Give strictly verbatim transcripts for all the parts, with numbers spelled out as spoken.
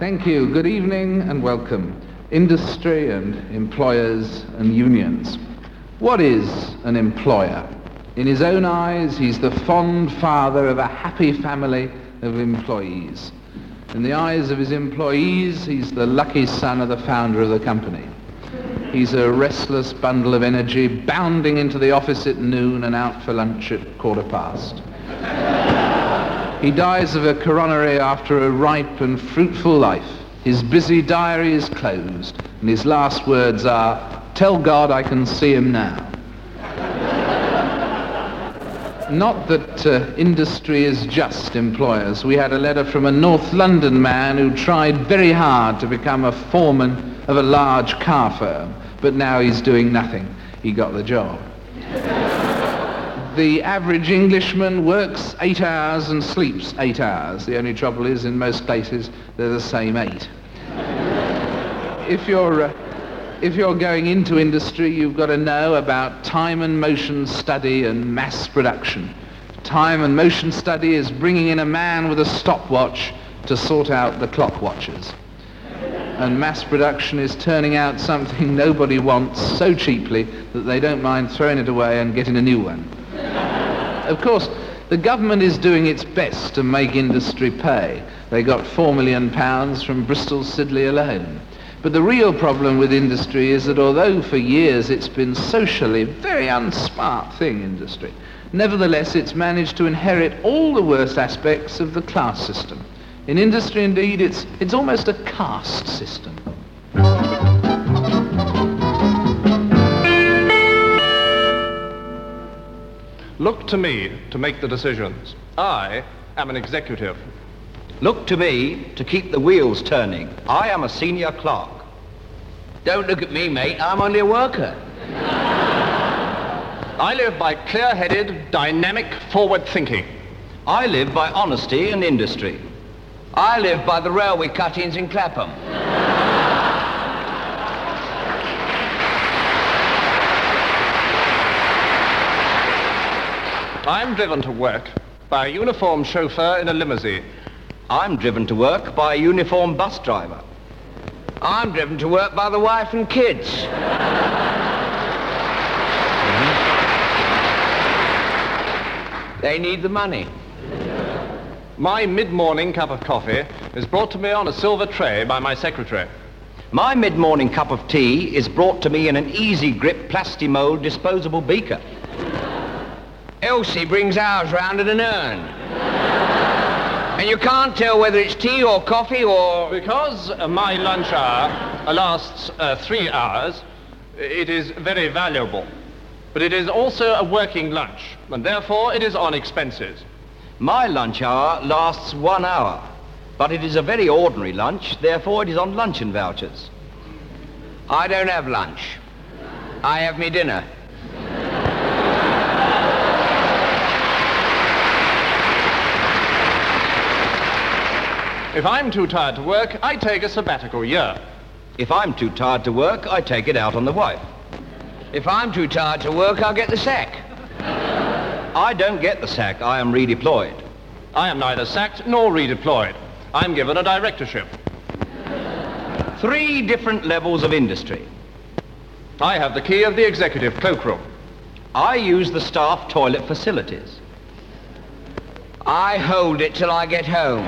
Thank you. Good evening and welcome. Industry and employers and unions. What is an employer? In his own eyes, he's the fond father of a happy family of employees. In the eyes of his employees, he's the lucky son of the founder of the company. He's a restless bundle of energy, bounding into the office at noon and out for lunch at quarter past. He dies of a coronary after a ripe and fruitful life. His busy diary is closed, and his last words are, "Tell God I can see him now." Not that uh, industry is just employers. We had a letter from a North London man who tried very hard to become a foreman of a large car firm, but now he's doing nothing. He got the job. The average Englishman works eight hours and sleeps eight hours. The only trouble is, in most places, they're the same eight. If you're, uh, if you're going into industry, you've got to know about time and motion study and mass production. Time and motion study is bringing in a man with a stopwatch to sort out the clock watchers. And mass production is turning out something nobody wants so cheaply that they don't mind throwing it away and getting a new one. Of course, the government is doing its best to make industry pay. They got four million pounds from Bristol Siddeley alone. But the real problem with industry is that although for years it's been socially a very unsmart thing, industry, nevertheless it's managed to inherit all the worst aspects of the class system. In industry, indeed, it's, it's almost a caste system. Look to me to make the decisions. I am an executive. Look to me to keep the wheels turning. I am a senior clerk. Don't look at me, mate. I'm only a worker. I live by clear-headed, dynamic, forward thinking. I live by honesty and industry. I live by the railway cuttings in Clapham. I'm driven to work by a uniformed chauffeur in a limousine. I'm driven to work by a uniformed bus driver. I'm driven to work by the wife and kids. Mm-hmm. They need the money. My mid-morning cup of coffee is brought to me on a silver tray by my secretary. My mid-morning cup of tea is brought to me in an easy-grip Plastimold disposable beaker. Elsie brings ours round in an urn. And you can't tell whether it's tea or coffee or... Because uh, my lunch hour uh, lasts uh, three hours, it is very valuable. But it is also a working lunch, and therefore it is on expenses. My lunch hour lasts one hour, but it is a very ordinary lunch, therefore it is on luncheon vouchers. I don't have lunch. I have me dinner. If I'm too tired to work, I take a sabbatical year. If I'm too tired to work, I take it out on the wife. If I'm too tired to work, I'll get the sack. I don't get the sack. I am redeployed. I am neither sacked nor redeployed. I'm given a directorship. Three different levels of industry. I have the key of the executive cloakroom. I use the staff toilet facilities. I hold it till I get home.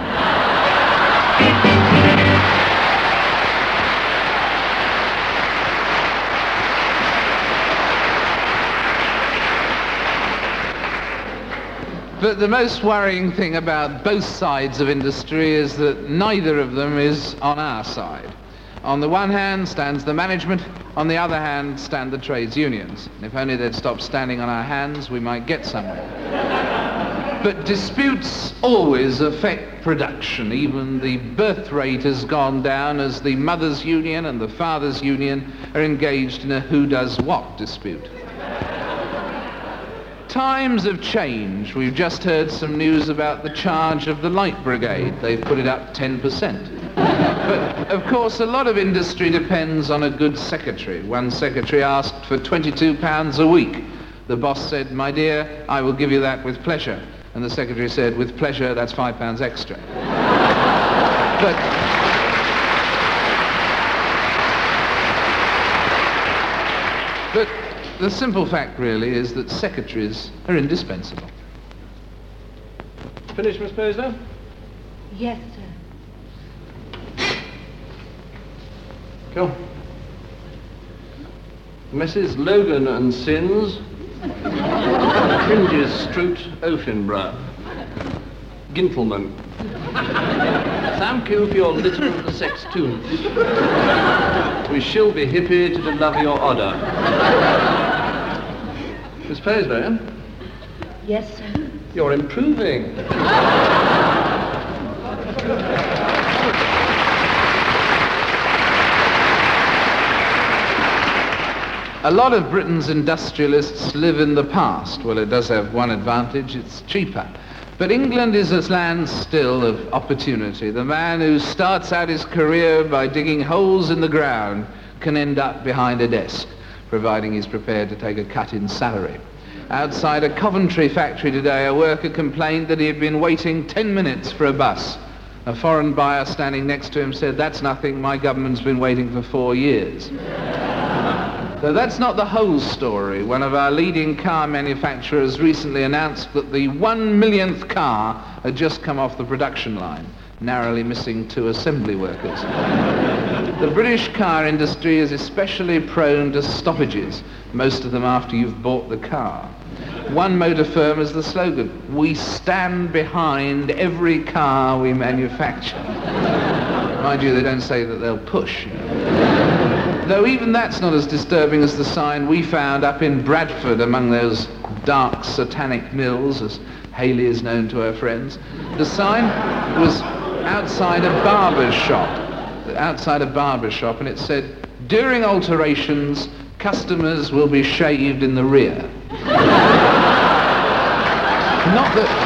But the most worrying thing about both sides of industry is that neither of them is on our side. On the one hand stands the management, on the other hand stand the trades unions. If only they'd stop standing on our hands, we might get somewhere. But disputes always affect production. Even the birth rate has gone down as the mothers' union and the fathers' union are engaged in a who-does-what dispute. Times have changed. We've just heard some news about the charge of the Light Brigade. They've put it up ten percent. But, of course, a lot of industry depends on a good secretary. One secretary asked for twenty-two pounds a week. The boss said, "My dear, I will give you that with pleasure." And the secretary said, "With pleasure, that's five pounds extra." But But the simple fact really is that secretaries are indispensable. Finished, Miss Posner? Yes, sir. Go. Missus Logan and Sins, Cringes Stroot Ofinborough, Gintleman. Thank you for your litter of the sextoons. We shall be happy to deliver your order. Miss Posner, Yes, sir. you're improving. A lot of Britain's industrialists live in the past. Well, it does have one advantage, it's cheaper. But England is a land still of opportunity. The man who starts out his career by digging holes in the ground can end up behind a desk, providing he's prepared to take a cut in salary. Outside a Coventry factory today, a worker complained that he had been waiting ten minutes for a bus. A foreign buyer standing next to him said, "That's nothing, my government's been waiting for four years." Though that's not the whole story. One of our leading car manufacturers recently announced that the one millionth car had just come off the production line, narrowly missing two assembly workers. The British car industry is especially prone to stoppages, most of them after you've bought the car. One motor firm has the slogan, "We stand behind every car we manufacture." Mind you, they don't say that they'll push. You know. Though even that's not as disturbing as the sign we found up in Bradford among those dark satanic mills, as Haley is known to her friends. The sign was outside a barber's shop, outside a barber's shop, and it said, "During alterations, customers will be shaved in the rear." Not that...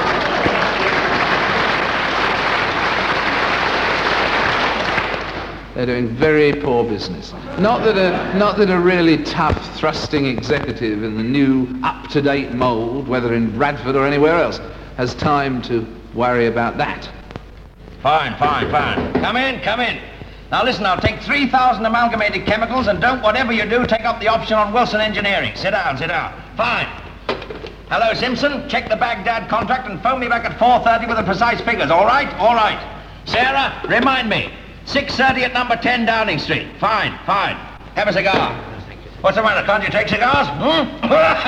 They're doing very poor business. Not that a, not that a really tough, thrusting executive in the new, up-to-date mould, whether in Bradford or anywhere else, has time to worry about that. Fine, fine, fine. Come in, come in. Now listen, I'll take three thousand amalgamated chemicals, and don't, whatever you do, take up the option on Wilson Engineering. Sit down, sit down. Fine. Hello, Simpson. Check the Baghdad contract and phone me back at four thirty with the precise figures. All right? All right. Sarah, remind me. six thirty at number ten Downing Street. Fine, fine. Have a cigar. What's the matter? Can't you take cigars? Hmm?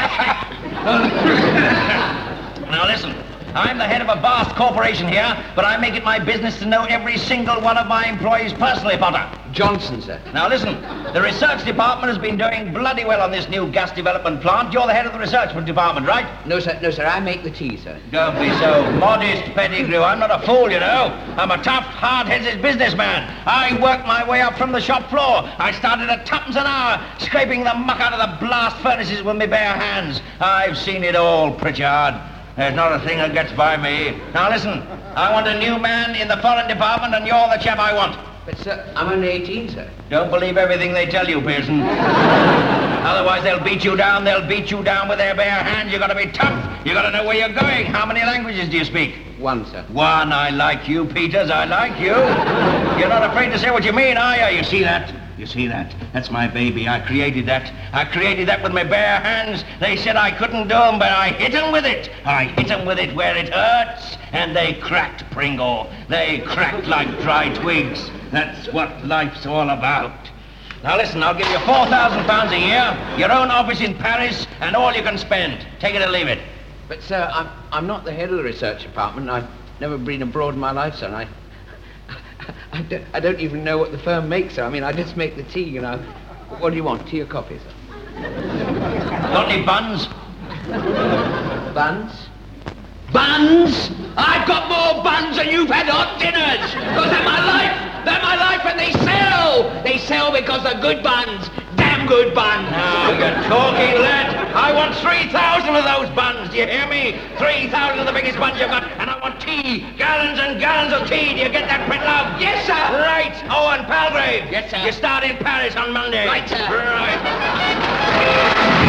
Now listen. I'm the head of a vast corporation here, but I make it my business to know every single one of my employees personally, Potter. Johnson, sir. Now listen, the research department has been doing bloody well on this new gas development plant. You're the head of the research department, right? No, sir, no, sir, I make the tea, sir. Don't be so modest, Pettigrew. I'm not a fool, you know. I'm a tough, hard-headed businessman. I worked my way up from the shop floor. I started at tuppence an hour, scraping the muck out of the blast furnaces with my bare hands. I've seen it all, Pritchard. There's not a thing that gets by me. Now listen, I want a new man in the foreign department, and you're the chap I want. But, sir, I'm only eighteen, sir. Don't believe everything they tell you, Pearson. Otherwise, they'll beat you down. They'll beat you down with their bare hands. You've got to be tough. You've got to know where you're going. How many languages do you speak? One, sir. One. I like you, Peters. I like you. You're not afraid to say what you mean, are you? You see that? You see that? That's my baby. I created that. I created that with my bare hands. They said I couldn't do them, but I hit them with it. I hit them with it where it hurts, and they cracked, Pringle. They cracked like dry twigs. That's what life's all about. Now listen, I'll give you four thousand pounds a year, your own office in Paris, and all you can spend. Take it or leave it. But, sir, I'm, I'm not the head of the research department. I've never been abroad in my life, sir, and I... I don't, I don't even know what the firm makes, sir. I mean, I just make the tea, you know. What do you want, tea or coffee, sir? Got any buns? Buns? Buns? I've got more buns than you've had hot dinners! Because they're my life! They're my life, and they sell! They sell because they're good buns. Damn good buns! Now you're talking, lad. I want three thousand of those buns, do you hear me? three thousand of the biggest buns you've got, and I want tea. Gallons and gallons of tea. Do you get that, Pritlove? Yes, sir. Right. Oh, and Palgrave. Yes, sir. You start in Paris on Monday. Right, sir. Right.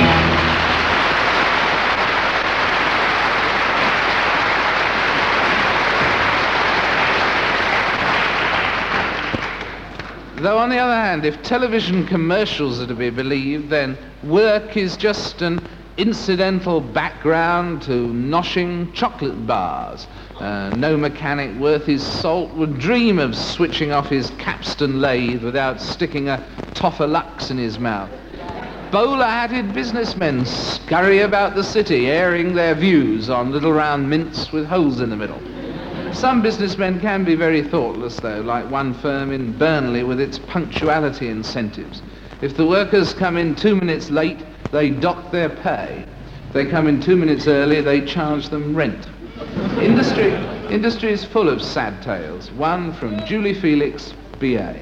Though on the other hand, if television commercials are to be believed, then work is just an incidental background to noshing chocolate bars. Uh, no mechanic worth his salt would dream of switching off his capstan lathe without sticking a toffer lux in his mouth. Bowler-hatted businessmen scurry about the city, airing their views on little round mints with holes in the middle. Some businessmen can be very thoughtless, though, like one firm in Burnley with its punctuality incentives. If the workers come in two minutes late, they dock their pay. If they come in two minutes early, they charge them rent. Industry, industry is full of sad tales. One from Julie Felix, B A.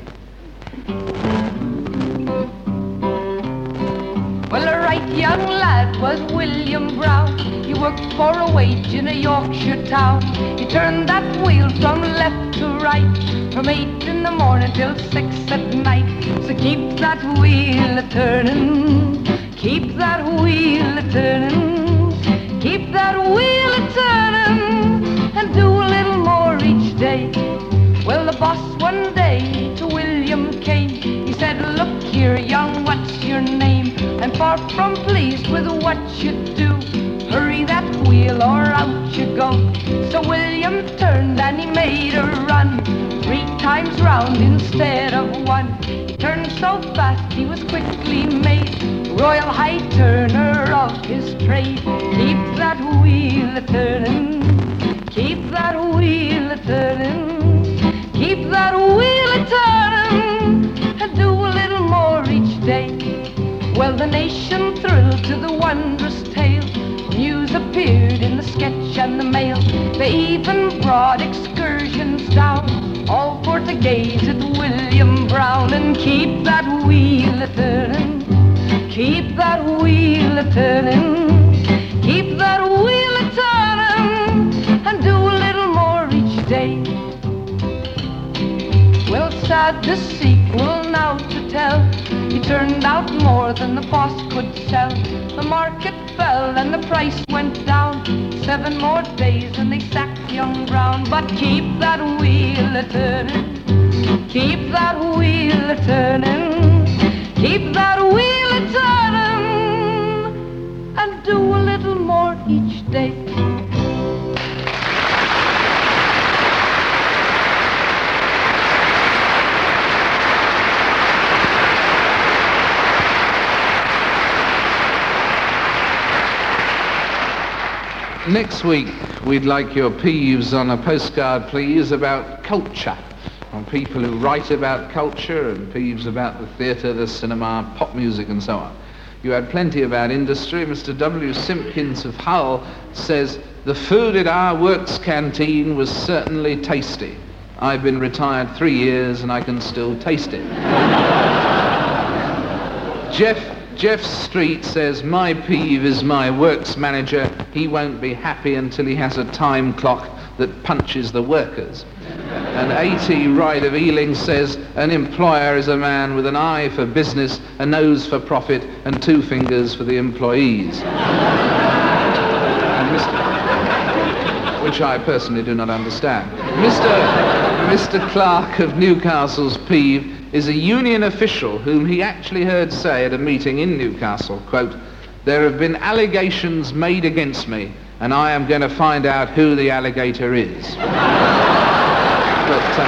Well, a right young lad was William Brown. He worked for a wage in a Yorkshire town. He turned that wheel from left to right, from eight in the morning till six at night. So keep that wheel a-turning, keep that wheel a-turning, keep that wheel a-turning, and do a little more each day. Well, the boss one day to William came. He said, look here, young, what's your name? I'm far from pleased with what you do. Hurry that wheel or out you go. So William turned and he made a run, three times round instead of one. He turned so fast he was quickly made royal high turner of his trade. Keep that wheel a-turning, keep that wheel a-turning, keep that wheel a-turning, and do a little more each day. Well, the nation thrilled to the wondrous tale. News appeared in the Sketch and the Mail. They even brought excursions down, all for to gaze at William Brown. And keep that wheel a-turning, keep that wheel a-turning, keep that wheel a-turning, and do a little more each day. Well, sad the sequel now to tell. He turned out more than the boss could sell. The market fell and the price went down. Seven more days and they sacked young Brown. But keep that wheel a-turning, keep that wheel a-turning, keep that wheel a-turning, and do a little more each day. Next week, we'd like your peeves on a postcard, please, about culture, on people who write about culture, and peeves about the theatre, the cinema, pop music, and so on. You had plenty about industry. Mister W. Simpkins of Hull says, the food at our works canteen was certainly tasty. I've been retired three years and I can still taste it. Jeff Jeff Street says, my peeve is my works manager. He won't be happy until he has a time clock that punches the workers. And A T Wright of Ealing says, an employer is a man with an eye for business, a nose for profit, and two fingers for the employees. And Mister which I personally do not understand. Mister Mister Clark of Newcastle's peeve is a union official whom he actually heard say at a meeting in Newcastle, quote, there have been allegations made against me, and I am going to find out who the alligator is. But, uh,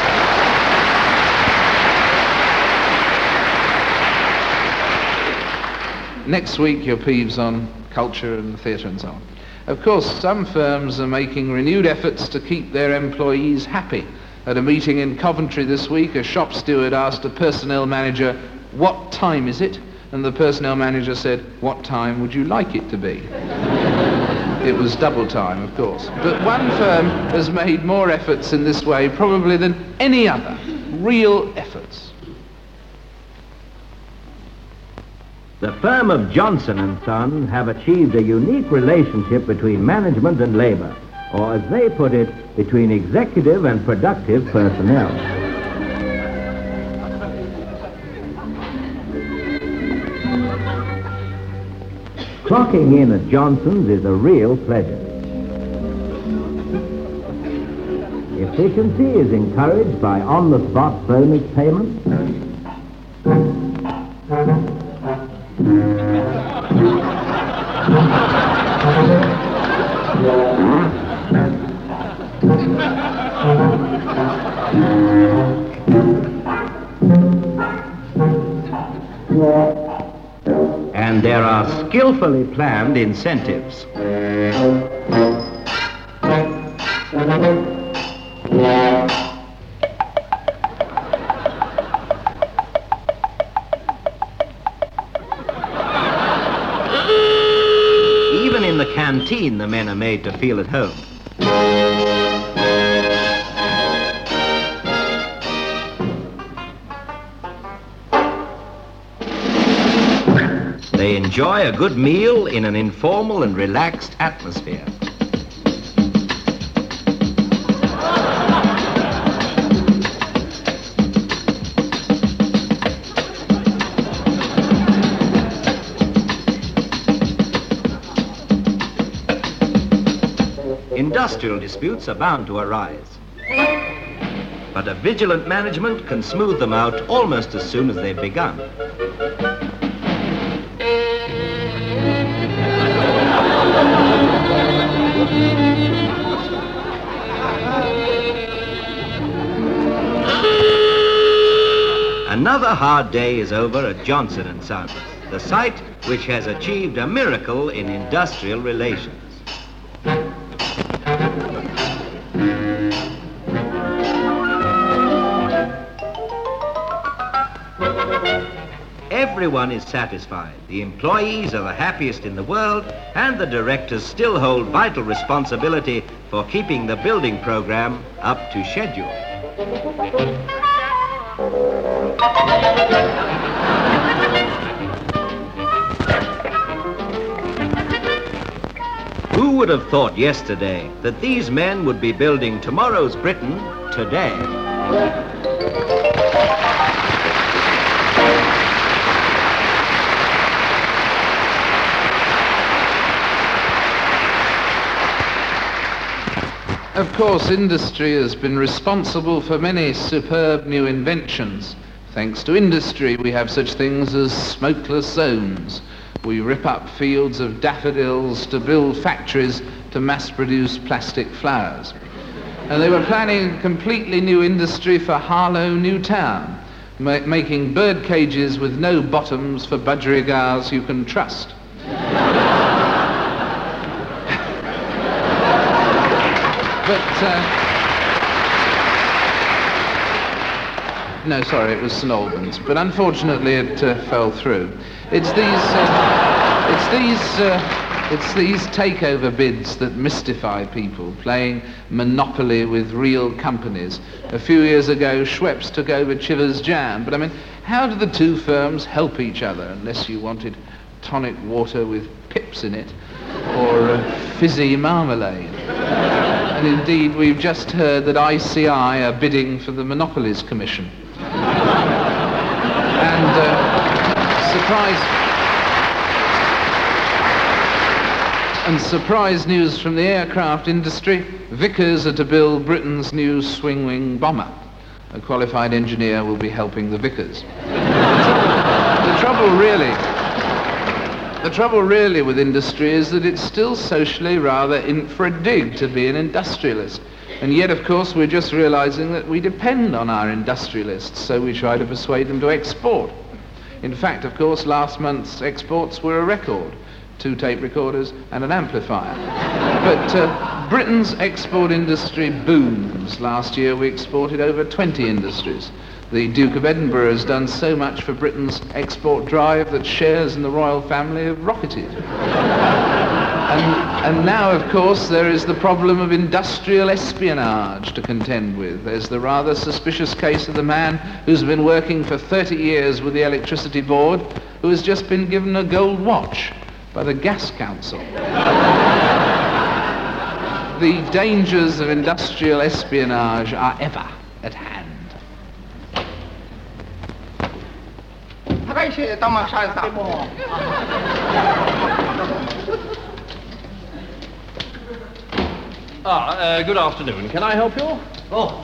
next week, your peeves on culture and theatre and so on. Of course, some firms are making renewed efforts to keep their employees happy. At a meeting in Coventry this week, a shop steward asked a personnel manager, what time is it? And the personnel manager said, what time would you like it to be? It was double time, of course. But one firm has made more efforts in this way probably than any other. Real efforts. The firm of Johnson and Son have achieved a unique relationship between management and labor, or as they put it, between executive and productive personnel. Clocking in at Johnson's is a real pleasure. If efficiency is encouraged by on-the-spot bonus payments. And there are skillfully planned incentives. Even in the canteen, the men are made to feel at home. They enjoy a good meal in an informal and relaxed atmosphere. Industrial disputes are bound to arise. But a vigilant management can smooth them out almost as soon as they've begun. Another hard day is over at Johnson and Sons, the site which has achieved a miracle in industrial relations. Everyone is satisfied. The employees are the happiest in the world, and the directors still hold vital responsibility for keeping the building program up to schedule. Who would have thought yesterday that these men would be building tomorrow's Britain today? Of course, industry has been responsible for many superb new inventions. Thanks to industry, we have such things as smokeless zones. We rip up fields of daffodils to build factories to mass-produce plastic flowers. And they were planning a completely new industry for Harlow New Town, ma- making bird cages with no bottoms for budgerigars you can trust. But, uh, no, sorry, it was St Albans. But unfortunately, it uh, fell through. It's these, uh, it's these, uh, it's these takeover bids that mystify people, playing monopoly with real companies. A few years ago, Schweppes took over Chivers Jam. But I mean, how do the two firms help each other unless you wanted tonic water with pips in it, or uh, fizzy marmalade? And indeed, we've just heard that I C I are bidding for the Monopolies Commission. And uh, surprise... And surprise news from the aircraft industry, Vickers are to build Britain's new swing-wing bomber. A qualified engineer will be helping the Vickers. The trouble really... The trouble really with industry is that it's still socially rather infra-dig to be an industrialist. And yet, of course, we're just realizing that we depend on our industrialists, so we try to persuade them to export. In fact, of course, last month's exports were a record. Two tape recorders and an amplifier. But uh, Britain's export industry booms. Last year we exported over twenty industries. The Duke of Edinburgh has done so much for Britain's export drive that shares in the royal family have rocketed. and, and now, of course, there is the problem of industrial espionage to contend with. There's the rather suspicious case of the man who's been working for thirty years with the Electricity Board, who has just been given a gold watch by the Gas Council. The dangers of industrial espionage are ever at hand. Ah, uh, good afternoon. Can I help you? Oh,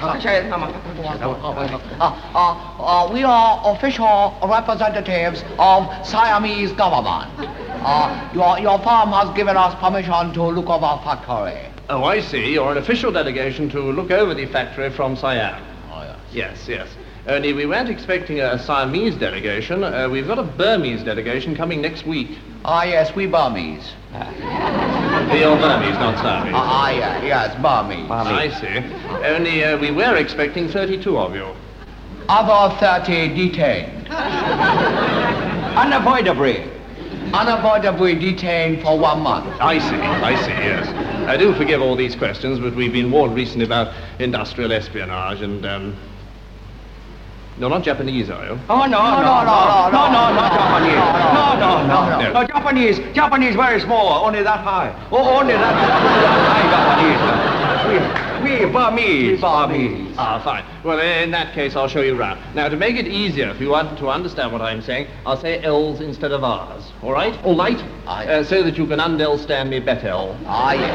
uh, uh, uh, we are official representatives of Siamese government. Uh, your, your firm has given us permission to look over our factory. Oh, I see. You're an official delegation to look over the factory from Siam. Oh, yes. Yes, yes. Only we weren't expecting a Siamese delegation. Uh, we've got a Burmese delegation coming next week. Ah, yes, we Burmese. You're Burmese, not Siamese. Ah, ah, yeah, yes, Burmese. I see. Only uh, we were expecting thirty-two of you. Other thirty detained. Unavoidably. Unavoidably detained for one month. I see, I see, yes. I do forgive all these questions, but we've been warned recently about industrial espionage and, um... You're not Japanese, are you? Oh, no, no, no, no, no, no, not Japanese. No, no, no, no. No, Japanese, Japanese very small, only that high. Oh, only that high Japanese. We, we Burmese, Burmese. Ah, fine. Well, in that case, I'll show you round. Now, to make it easier if you want to understand what I'm saying, I'll say L's instead of R's. All right? All right? Aye. Uh, so that you can understand me better. Ah, yes.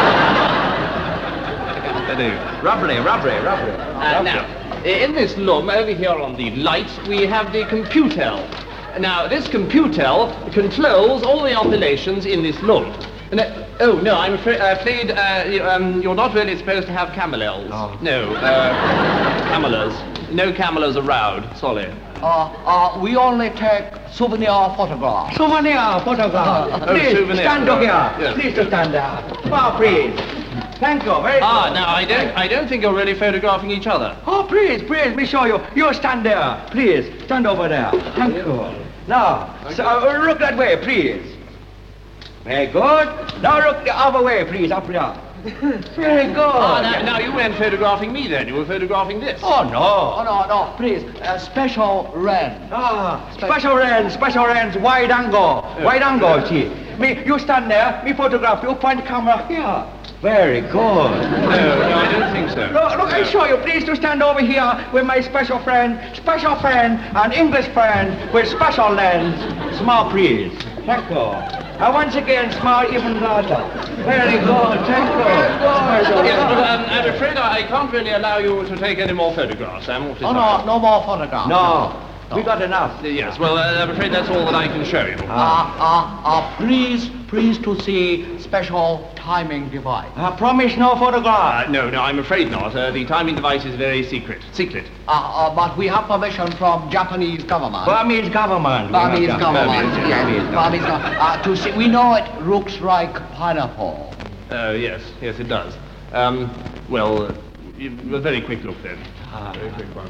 Rubbery, rubbery, rubbery. Uh, now, in this loom, over here on the light, we have the computer. Now, this computer controls all the operations in this loom. And, uh, oh, no, I'm afraid, uh, afraid uh, you, um, you're not really supposed to have camelels. Oh. No, uh, camelers. No camelers around, sorry. Uh, uh, we only take souvenir photographs. Souvenir photograph. Oh, Please, souvenir. stand up here. Yes. Please to stand there. Wow, please. Thank you, very Ah, good. now, I don't, I don't think you're really photographing each other. Oh, please, please, me show you. You stand there. Please, stand over there. Thank you. Now, so, uh, look that way, please. Very good. Now look the other way, please, up there. Very good. Ah, now, now, you weren't photographing me then. You were photographing this. Oh, no. Oh, no, no, please, uh, special lens. Ah, special lens, special lens, wide angle. Wide angle, see. Me, you stand there, me photograph you, point the camera here. Very good. No, no, I don't think so. Look, look, I show you. Please to stand over here with my special friend, special friend, an English friend with special lens. Small, please. Thank you. And once again, small, even larger. Very good. Thank you. Very good. Yes, but um, I'm afraid I, I can't really allow you to take any more photographs. I'm awfully Oh, sorry. no, no more photographs. No, we got enough. Uh, Yes, well, uh, I'm afraid that's all that I can show you. Uh, uh, uh, please, please to see special timing device. I promise no photograph. Uh, no, no, I'm afraid not. Uh, the timing device is very secret. Secret. Uh, uh, but we have permission from Japanese government. Burmese government. We Burmese have government. Burmese, Yes, Burmese Burmese government. Uh, to see, we know it looks like pineapple. Uh, yes, yes, it does. Um, well, uh, you, a very quick look then. Ah. Very quick one.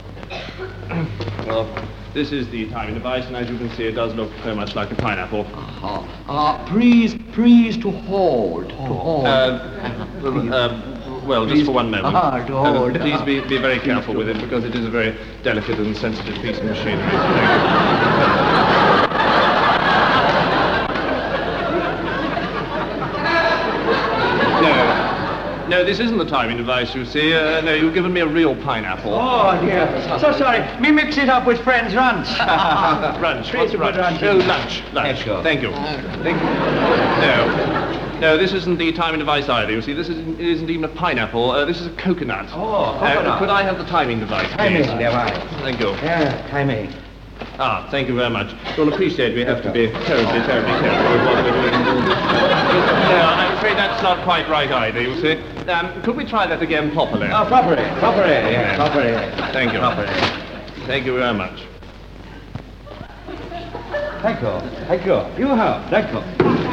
Well, this is the timing device, and as you can see, it does look very much like a pineapple. Uh, uh, please, please to hold. To hold. Uh, well, uh, well, just for one moment. Ah, to Uh, hold. please be, be very careful with it, because it is a very delicate and sensitive piece of machinery. No. No, this isn't the timing device, you see. Uh, no, you've given me a real pineapple. Oh, dear. So sorry. Me mix it up with friends' lunch. Lunch. What's Please, lunch? lunch. Oh, lunch. Lunch. Thank you. Thank you. Thank you. No. No, this isn't the timing device either. You see, this isn't, it isn't even a pineapple. Uh, this is a coconut. Oh, Uh, coconut. could I have the timing device, please? Timing device. Thank you. Yeah, timing. Ah, thank you very much. You'll appreciate we have to be terribly, terribly careful with what we're doing. No, I'm afraid that's not quite right either, you see. Um, could we try that again properly? Oh, properly. Properly. Yeah, properly. Thank you. Properly. Thank you very much. Thank you. Thank you. You have. Thank you.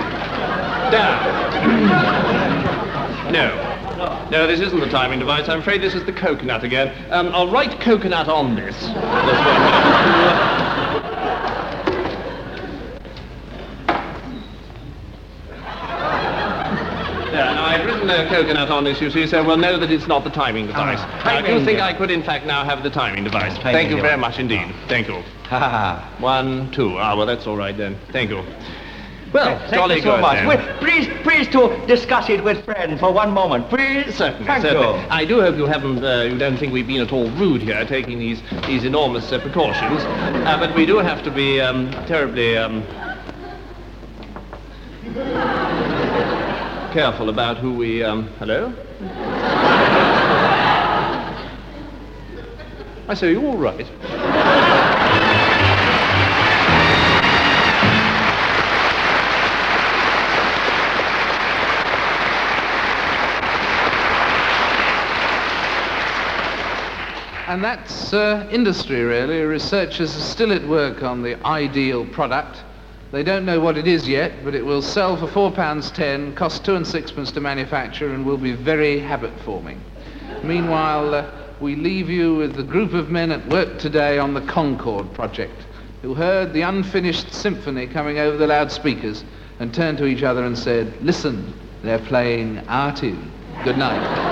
Down. No. No, this isn't the timing device. I'm afraid this is the coconut again. Um, I'll write coconut on this. This one. Yeah, now I've written a coconut on this, you see, so we'll know that it's not the timing device. Ah, Now, I do timing think device. I could, in fact, now have the timing device. Timing Thank you very device. much indeed. Thank you. Ha ha. One, two. Ah, well, that's all right then. Thank you. Well, Thank jolly you so good much. then. Wait, please, please to discuss it with friends for one moment, please. Certainly, Thank certainly. you. I do hope you haven't, uh, you don't think we've been at all rude here, taking these these enormous uh, precautions. Uh, but we do have to be um, terribly um, careful about who we. Um, hello. I say, all right. And that's uh, industry, really. Researchers are still at work on the ideal product. They don't know what it is yet, but it will sell for four pounds ten, cost two and sixpence to manufacture, and will be very habit-forming. Meanwhile, uh, we leave you with the group of men at work today on the Concorde project, who heard the unfinished symphony coming over the loudspeakers and turned to each other and said, "Listen, they're playing our tune. Good night."